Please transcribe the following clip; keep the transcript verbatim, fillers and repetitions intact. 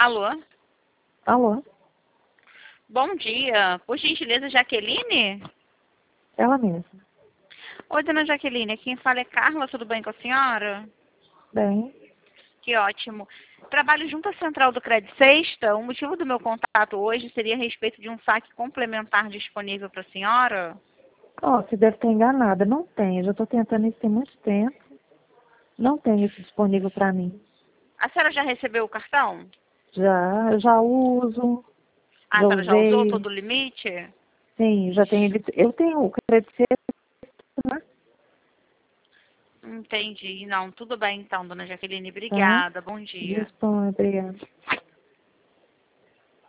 Alô? Alô? Bom dia. Por gentileza, Jaqueline? Ela mesma. Oi, dona Jaqueline. Quem fala é Carla. Tudo bem com a senhora? Bem, Que ótimo. Trabalho junto à Central do Crédito Sexta. O motivo do meu contato hoje seria a respeito de um saque complementar disponível para a senhora. ó, você deve estar enganada. Não tem. Eu já estou tentando isso tem muito tempo. Não tem isso disponível para mim. A senhora já recebeu o cartão? Já, eu já uso, Ah, a já senhora já usou usei. todo o limite? Sim, já tenho. ele- Eu tenho o crédito certo, né? Entendi. Não, tudo bem então, dona Jaqueline. Tá? Obrigada. Bom dia. Disponha, obrigada.